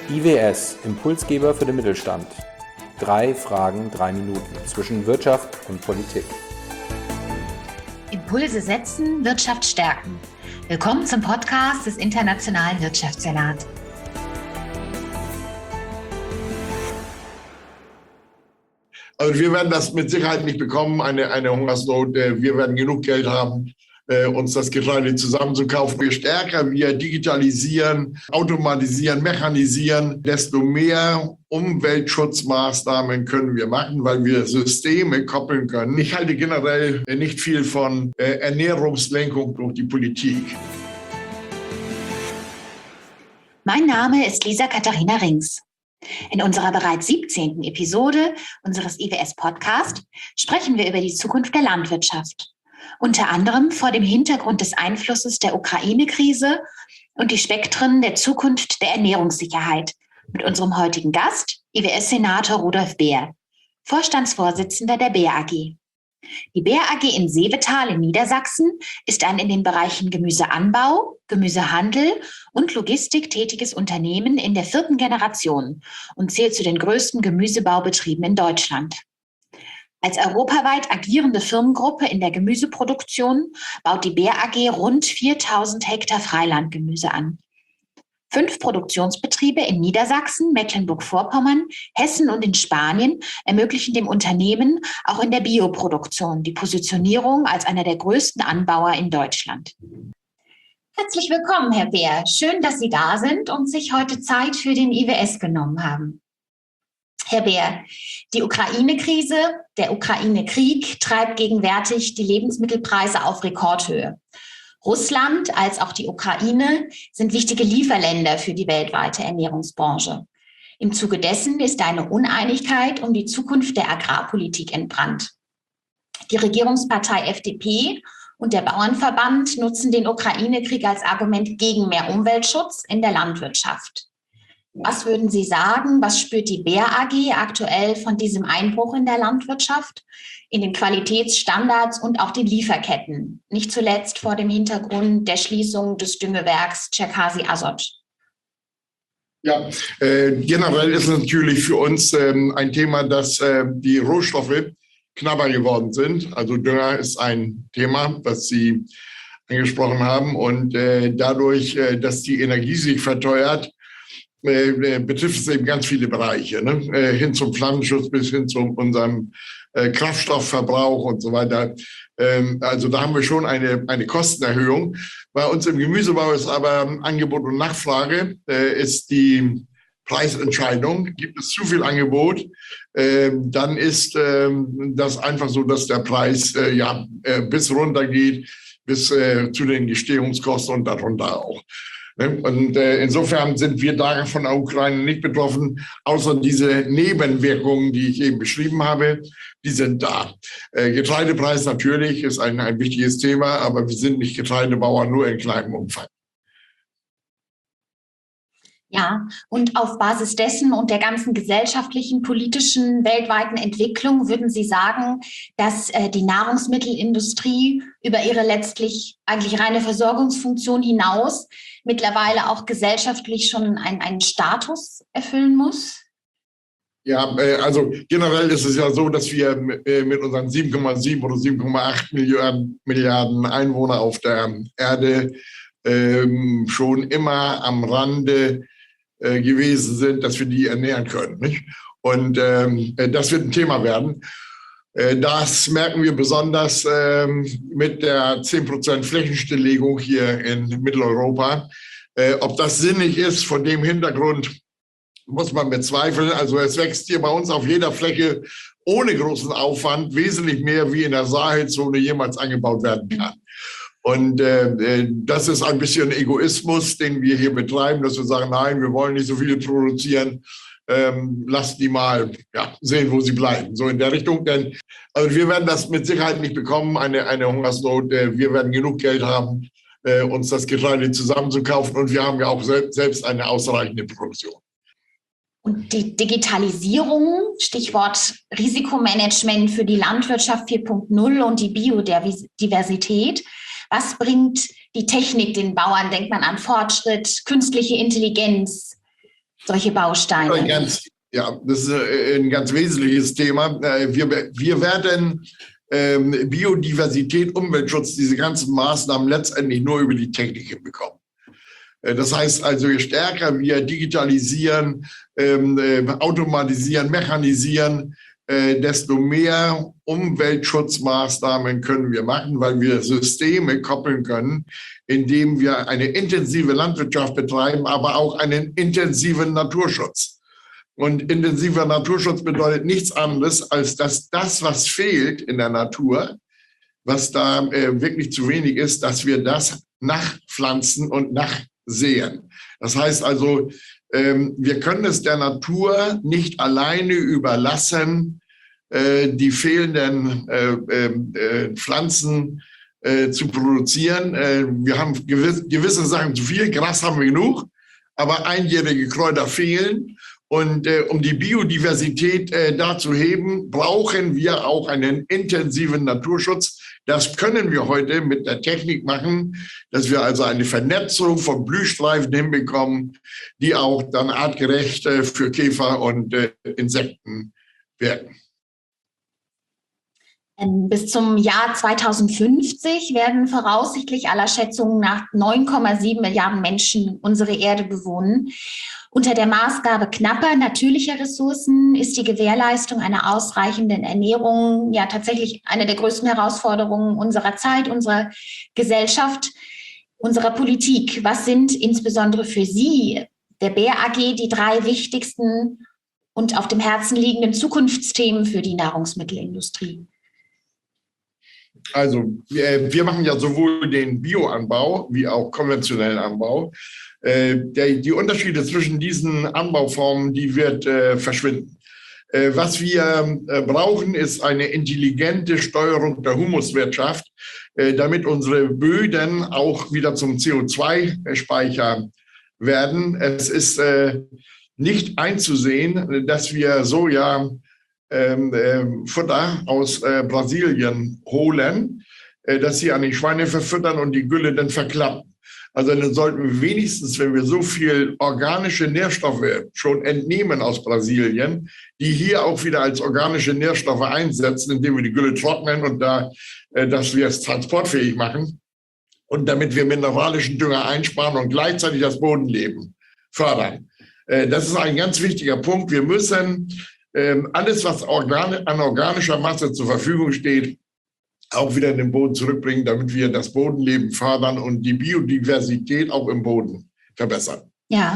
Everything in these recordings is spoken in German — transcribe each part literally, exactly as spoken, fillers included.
I W S, Impulsgeber für den Mittelstand. Drei Fragen, drei Minuten zwischen Wirtschaft und Politik. Impulse setzen, Wirtschaft stärken. Willkommen zum Podcast des Internationalen Wirtschaftssenats. Also wir werden das mit Sicherheit nicht bekommen, eine, eine Hungersnot. Wir werden genug Geld haben, uns das Getreide zusammenzukaufen. Je stärker wir digitalisieren, automatisieren, mechanisieren, desto mehr Umweltschutzmaßnahmen können wir machen, weil wir Systeme koppeln können. Ich halte generell nicht viel von Ernährungslenkung durch die Politik. Mein Name ist Lisa Katharina Rings. In unserer bereits siebzehnten Episode unseres I W S-Podcast sprechen wir über die Zukunft der Landwirtschaft. Unter anderem vor dem Hintergrund des Einflusses der Ukraine-Krise und die Spektren der Zukunft der Ernährungssicherheit mit unserem heutigen Gast, I W S-Senator Rudolf Beer, Vorstandsvorsitzender der Beer A G. Die Beer A G in Seevetal in Niedersachsen ist ein in den Bereichen Gemüseanbau, Gemüsehandel und Logistik tätiges Unternehmen in der vierten Generation und zählt zu den größten Gemüsebaubetrieben in Deutschland. Als europaweit agierende Firmengruppe in der Gemüseproduktion baut die Beer A G rund viertausend Hektar Freilandgemüse an. Fünf Produktionsbetriebe in Niedersachsen, Mecklenburg-Vorpommern, Hessen und in Spanien ermöglichen dem Unternehmen auch in der Bioproduktion die Positionierung als einer der größten Anbauer in Deutschland. Herzlich willkommen, Herr Beer. Schön, dass Sie da sind und sich heute Zeit für den I W S genommen haben. Herr Beer, die Ukraine-Krise, der Ukraine-Krieg treibt gegenwärtig die Lebensmittelpreise auf Rekordhöhe. Russland als auch die Ukraine sind wichtige Lieferländer für die weltweite Ernährungsbranche. Im Zuge dessen ist eine Uneinigkeit um die Zukunft der Agrarpolitik entbrannt. Die Regierungspartei F D P und der Bauernverband nutzen den Ukraine-Krieg als Argument gegen mehr Umweltschutz in der Landwirtschaft. Was würden Sie sagen, was spürt die Beer A G aktuell von diesem Einbruch in der Landwirtschaft, in den Qualitätsstandards und auch den Lieferketten, nicht zuletzt vor dem Hintergrund der Schließung des Düngewerks Cherkasy Azot? Ja, äh, generell ist es natürlich für uns ähm, ein Thema, dass äh, die Rohstoffe knapper geworden sind. Also Dünger ist ein Thema, das Sie angesprochen haben. Und äh, dadurch, äh, dass die Energie sich verteuert, äh, betrifft es eben ganz viele Bereiche, ne? äh, hin zum Pflanzenschutz bis hin zu unserem äh, Kraftstoffverbrauch und so weiter. Ähm, also da haben wir schon eine, eine Kostenerhöhung. Bei uns im Gemüsebau ist aber Angebot und Nachfrage, äh, ist die Preisentscheidung. Gibt es zu viel Angebot, äh, dann ist äh, das einfach so, dass der Preis äh, ja äh, bis runter geht, bis äh, zu den Gestehungskosten und darunter auch. Und äh, insofern sind wir da von der Ukraine nicht betroffen, außer diese Nebenwirkungen, die ich eben beschrieben habe, die sind da. Äh, Getreidepreis natürlich ist ein, ein wichtiges Thema, aber wir sind nicht Getreidebauer, nur in kleinem Umfang. Ja, und auf Basis dessen und der ganzen gesellschaftlichen, politischen, weltweiten Entwicklung würden Sie sagen, dass äh, die Nahrungsmittelindustrie über ihre letztlich eigentlich reine Versorgungsfunktion hinaus mittlerweile auch gesellschaftlich schon einen, einen Status erfüllen muss? Ja, äh, also generell ist es ja so, dass wir äh, mit unseren sieben Komma sieben oder sieben Komma acht Milliarden, Milliarden Einwohner auf der Erde ähm, schon immer am Rande gewesen sind, dass wir die ernähren können. Nicht? Und ähm, das wird ein Thema werden. Äh, das merken wir besonders ähm, mit der zehn Prozent Flächenstilllegung hier in Mitteleuropa. Äh, ob das sinnig ist, vor dem Hintergrund muss man bezweifeln. Also es wächst hier bei uns auf jeder Fläche ohne großen Aufwand wesentlich mehr, wie in der Sahelzone jemals angebaut werden kann. Und äh, das ist ein bisschen Egoismus, den wir hier betreiben, dass wir sagen, nein, wir wollen nicht so viele produzieren, ähm, lasst die mal ja, sehen, wo sie bleiben. So in der Richtung, denn also wir werden das mit Sicherheit nicht bekommen, eine, eine Hungersnot. Äh, wir werden genug Geld haben, äh, uns das Getreide zusammenzukaufen und wir haben ja auch selbst eine ausreichende Produktion. Und die Digitalisierung, Stichwort Risikomanagement für die Landwirtschaft vier Punkt null und die Biodiversität. Was bringt die Technik den Bauern? Denkt man an Fortschritt, künstliche Intelligenz? solche Bausteine? Ganz, ja, das ist ein ganz wesentliches Thema. Wir, wir werden ähm, Biodiversität, Umweltschutz, diese ganzen Maßnahmen letztendlich nur über die Technik hinbekommen. Das heißt also, je stärker wir digitalisieren, ähm, äh, automatisieren, mechanisieren, äh, desto mehr Umweltschutzmaßnahmen können wir machen, weil wir Systeme koppeln können, indem wir eine intensive Landwirtschaft betreiben, aber auch einen intensiven Naturschutz. Und intensiver Naturschutz bedeutet nichts anderes, als dass das, was fehlt in der Natur, was da äh, wirklich zu wenig ist, dass wir das nachpflanzen und nachsehen. Das heißt also, ähm, wir können es der Natur nicht alleine überlassen, äh, die fehlenden äh, äh, Pflanzen äh, zu produzieren. Äh, wir haben gewisse, gewisse Sachen zu viel, Gras haben wir genug, aber einjährige Kräuter fehlen. Und äh, um die Biodiversität äh, da zu heben, brauchen wir auch einen intensiven Naturschutz. Das können wir heute mit der Technik machen, dass wir also eine Vernetzung von Blühstreifen hinbekommen, die auch dann artgerecht äh, für Käfer und äh, Insekten werden. Bis zum Jahr zweitausendfünfzig werden voraussichtlich aller Schätzungen nach neun Komma sieben Milliarden Menschen unsere Erde bewohnen. Unter der Maßgabe knapper natürlicher Ressourcen ist die Gewährleistung einer ausreichenden Ernährung ja tatsächlich eine der größten Herausforderungen unserer Zeit, unserer Gesellschaft, unserer Politik. Was sind insbesondere für Sie, der Bayer A G, die drei wichtigsten und auf dem Herzen liegenden Zukunftsthemen für die Nahrungsmittelindustrie? Also wir, wir machen ja sowohl den Bioanbau wie auch konventionellen Anbau. Äh, der, die Unterschiede zwischen diesen Anbauformen, die wird äh, verschwinden. Äh, was wir äh, brauchen, ist eine intelligente Steuerung der Humuswirtschaft, äh, damit unsere Böden auch wieder zum C O zwei Speicher werden. Es ist äh, nicht einzusehen, dass wir Soja Ähm, äh, Futter aus äh, Brasilien holen, äh, dass sie an die Schweine verfüttern und die Gülle dann verklappen. Also dann sollten wir wenigstens, wenn wir so viel organische Nährstoffe schon entnehmen aus Brasilien, die hier auch wieder als organische Nährstoffe einsetzen, indem wir die Gülle trocknen und da, äh, dass wir es transportfähig machen und damit wir mineralischen Dünger einsparen und gleichzeitig das Bodenleben fördern. Äh, das ist ein ganz wichtiger Punkt. Wir müssen alles, was an organischer Masse zur Verfügung steht, auch wieder in den Boden zurückbringen, damit wir das Bodenleben fördern und die Biodiversität auch im Boden verbessern. Ja.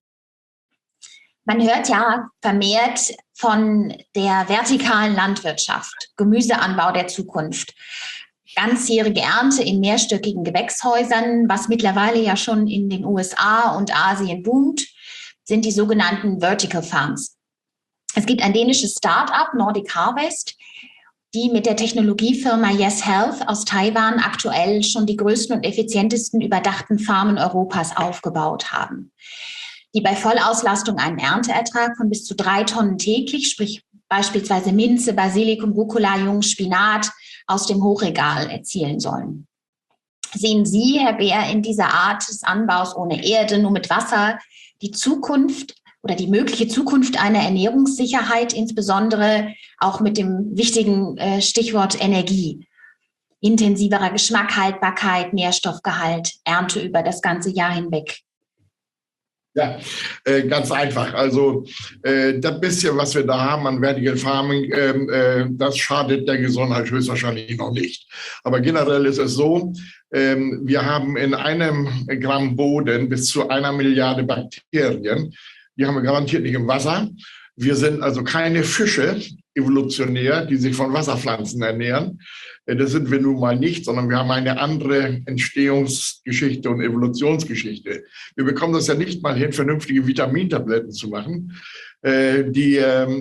Man hört ja vermehrt von der vertikalen Landwirtschaft, Gemüseanbau der Zukunft. Ganzjährige Ernte in mehrstöckigen Gewächshäusern, was mittlerweile ja schon in den U S A und Asien boomt, sind die sogenannten Vertical Farms. Es gibt ein dänisches Start-up, Nordic Harvest, die mit der Technologiefirma Yes Health aus Taiwan aktuell schon die größten und effizientesten überdachten Farmen Europas aufgebaut haben, die bei Vollauslastung einen Ernteertrag von bis zu drei Tonnen täglich, sprich beispielsweise Minze, Basilikum, Rucola, jungen Spinat aus dem Hochregal erzielen sollen. Sehen Sie, Herr Beer, in dieser Art des Anbaus ohne Erde, nur mit Wasser, die Zukunft oder die mögliche Zukunft einer Ernährungssicherheit, insbesondere auch mit dem wichtigen äh, Stichwort Energie, intensiverer Geschmack, Haltbarkeit, Nährstoffgehalt, Ernte über das ganze Jahr hinweg? Ja, äh, ganz einfach. Also äh, das bisschen, was wir da haben an Vertical Farming, äh, äh, das schadet der Gesundheit höchstwahrscheinlich noch nicht. Aber generell ist es so, äh, wir haben in einem Gramm Boden bis zu einer Milliarde Bakterien. Die haben wir garantiert nicht im Wasser. Wir sind also keine Fische evolutionär, die sich von Wasserpflanzen ernähren. Das sind wir nun mal nicht, sondern wir haben eine andere Entstehungsgeschichte und Evolutionsgeschichte. Wir bekommen das ja nicht mal hin, vernünftige Vitamintabletten zu machen. Die,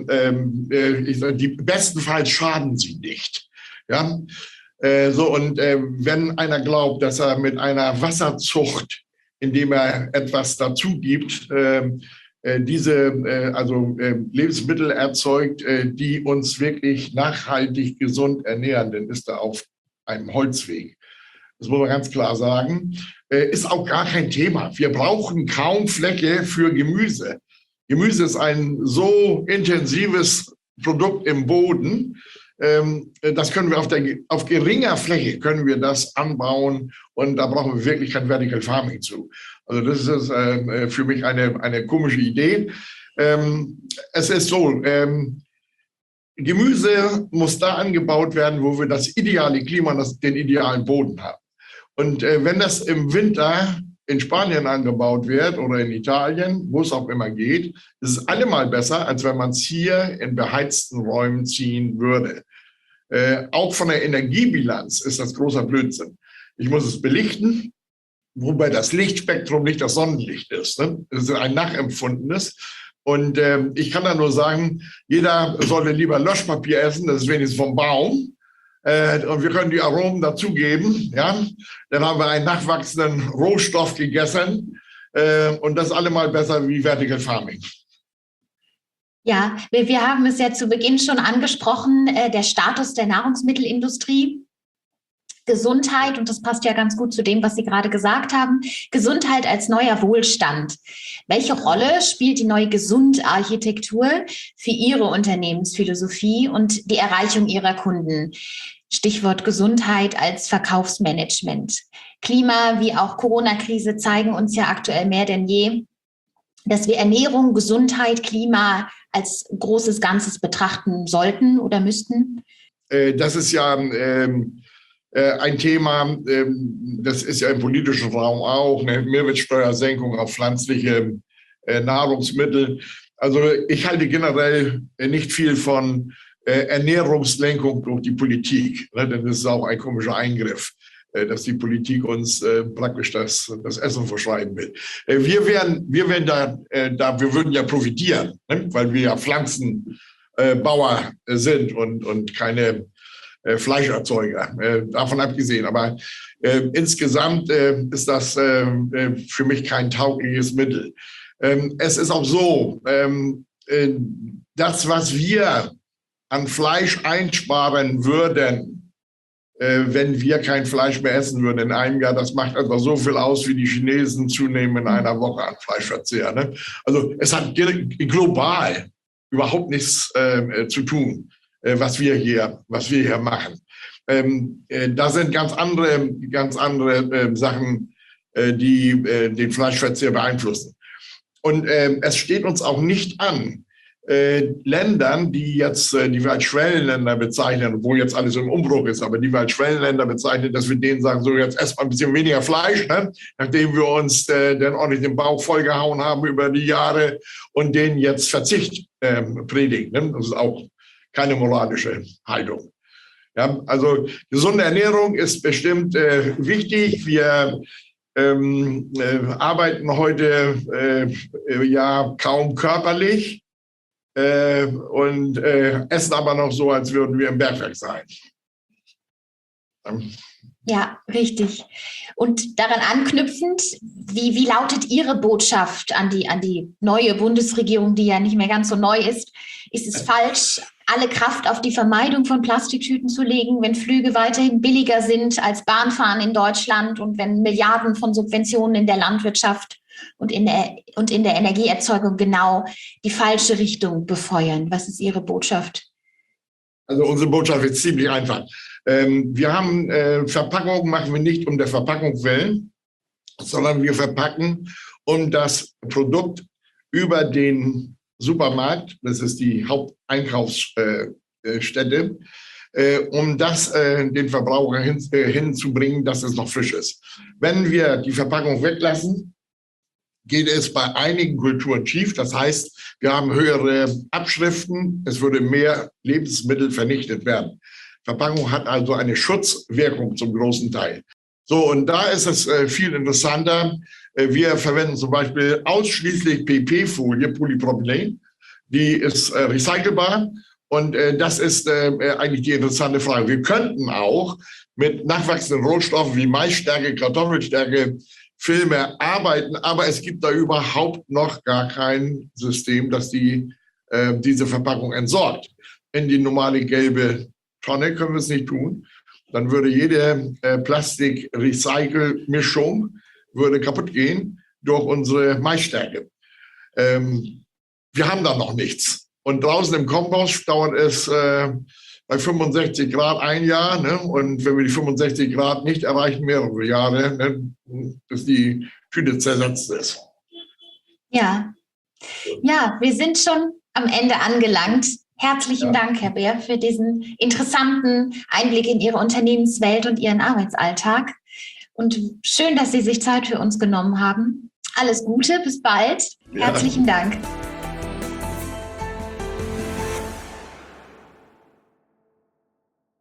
die bestenfalls schaden sie nicht. Ja? So, und wenn einer glaubt, dass er mit einer Wasserzucht, indem er etwas dazu gibt, diese also Lebensmittel erzeugt, die uns wirklich nachhaltig gesund ernähren, dann ist er auf einem Holzweg. Das muss man ganz klar sagen. Ist auch gar kein Thema. Wir brauchen kaum Fläche für Gemüse. Gemüse ist ein so intensives Produkt im Boden, ähm, das können wir auf, der, auf geringer Fläche können wir das anbauen und da brauchen wir wirklich kein Vertical Farming zu. Also das ist äh, für mich eine, eine komische Idee. Ähm, es ist so, ähm, Gemüse muss da angebaut werden, wo wir das ideale Klima, das, den idealen Boden haben. Und äh, wenn das im Winter in Spanien angebaut wird oder in Italien, wo es auch immer geht, ist es allemal besser, als wenn man es hier in beheizten Räumen ziehen würde. Äh, auch von der Energiebilanz ist das großer Blödsinn. Ich muss es belichten, wobei das Lichtspektrum nicht das Sonnenlicht ist. Ne? Es ist ein nachempfundenes. Und äh, ich kann da nur sagen, jeder sollte lieber Löschpapier essen, das ist wenigstens vom Baum. Äh, und wir können die Aromen dazugeben. Ja? Dann haben wir einen nachwachsenden Rohstoff gegessen. Äh, und das ist allemal besser wie Vertical Farming. Ja, wir, wir haben es ja zu Beginn schon angesprochen, äh, der Status der Nahrungsmittelindustrie. Gesundheit, und das passt ja ganz gut zu dem, was Sie gerade gesagt haben, Gesundheit als neuer Wohlstand. Welche Rolle spielt die neue Gesundarchitektur für Ihre Unternehmensphilosophie und die Erreichung Ihrer Kunden? Stichwort Gesundheit als Verkaufsmanagement. Klima wie auch Corona-Krise zeigen uns ja aktuell mehr denn je, dass wir Ernährung, Gesundheit, Klima als großes Ganzes betrachten sollten oder müssten? Das ist ja ähm ein Thema, das ist ja im politischen Raum auch, eine Mehrwertsteuersenkung auf pflanzliche Nahrungsmittel. Also ich halte generell nicht viel von Ernährungslenkung durch die Politik, denn das ist auch ein komischer Eingriff, dass die Politik uns praktisch das, das Essen verschreiben will. Wir wären, wir wären da, da, wir würden ja profitieren, weil wir ja Pflanzenbauer sind und, und keine Fleischerzeuger, äh, davon abgesehen. Aber äh, insgesamt äh, ist das äh, für mich kein taugliches Mittel. Ähm, es ist auch so, ähm, äh, das, was wir an Fleisch einsparen würden, äh, wenn wir kein Fleisch mehr essen würden in einem Jahr, das macht etwa so viel aus, wie die Chinesen zunehmen in einer Woche an Fleischverzehr. Ne? Also es hat global überhaupt nichts äh, zu tun, was wir hier, was wir hier machen. Ähm, äh, da sind ganz andere, ganz andere äh, Sachen, äh, die äh, den Fleischverzehr beeinflussen. Und äh, es steht uns auch nicht an, äh, Ländern, die jetzt, äh, die wir als Schwellenländer bezeichnen, obwohl jetzt alles im Umbruch ist, aber die wir als Schwellenländer bezeichnen, dass wir denen sagen, so jetzt erstmal ein bisschen weniger Fleisch, ne? Nachdem wir uns äh, dann ordentlich den Bauch vollgehauen haben über die Jahre und denen jetzt Verzicht äh, predigen. Ne? Das ist auch keine moralische Haltung. Ja, also gesunde Ernährung ist bestimmt äh, wichtig. Wir ähm, äh, arbeiten heute äh, ja kaum körperlich äh, und äh, essen aber noch so, als würden wir im Bergwerk sein. Ähm. Ja, richtig. Und daran anknüpfend, wie, wie lautet Ihre Botschaft an die, an die neue Bundesregierung, die ja nicht mehr ganz so neu ist? Ist es falsch, alle Kraft auf die Vermeidung von Plastiktüten zu legen, wenn Flüge weiterhin billiger sind als Bahnfahren in Deutschland und wenn Milliarden von Subventionen in der Landwirtschaft und in der, und in der Energieerzeugung genau die falsche Richtung befeuern? Was ist Ihre Botschaft? Also unsere Botschaft ist ziemlich einfach. Ähm, wir haben äh, Verpackung, machen wir nicht um der Verpackung willen, sondern wir verpacken, um das Produkt über den Supermarkt, das ist die Haupteinkaufsstätte, äh, um das äh, den Verbraucher hin, äh, hinzubringen, dass es noch frisch ist. Wenn wir die Verpackung weglassen, geht es bei einigen Kulturen schief. Das heißt, wir haben höhere Abschriften, es würde mehr Lebensmittel vernichtet werden. Verpackung hat also eine Schutzwirkung zum großen Teil. So, und da ist es äh, viel interessanter. Äh, wir verwenden zum Beispiel ausschließlich P P-Folie, Polypropylen. Die ist äh, recycelbar. Und äh, das ist äh, eigentlich die interessante Frage. Wir könnten auch mit nachwachsenden Rohstoffen wie Maisstärke, Kartoffelstärke, Filme arbeiten, aber es gibt da überhaupt noch gar kein System, das die, äh, diese Verpackung entsorgt. In die normale gelbe Tonne können wir es nicht tun. Dann würde jede äh, Plastik-Recycle-Mischung würde kaputt gehen durch unsere Maisstärke. Ähm, wir haben da noch nichts. Und draußen im Kompost dauert es äh, bei fünfundsechzig Grad ein Jahr. Ne? Und wenn wir die fünfundsechzig Grad nicht erreichen, mehrere Jahre, ne? bis die Tüte zersetzt ist. Ja. Ja, wir sind schon am Ende angelangt. Herzlichen ja. Dank, Herr Beer, für diesen interessanten Einblick in Ihre Unternehmenswelt und Ihren Arbeitsalltag. Und schön, dass Sie sich Zeit für uns genommen haben. Alles Gute, bis bald. Ja. Herzlichen Dank.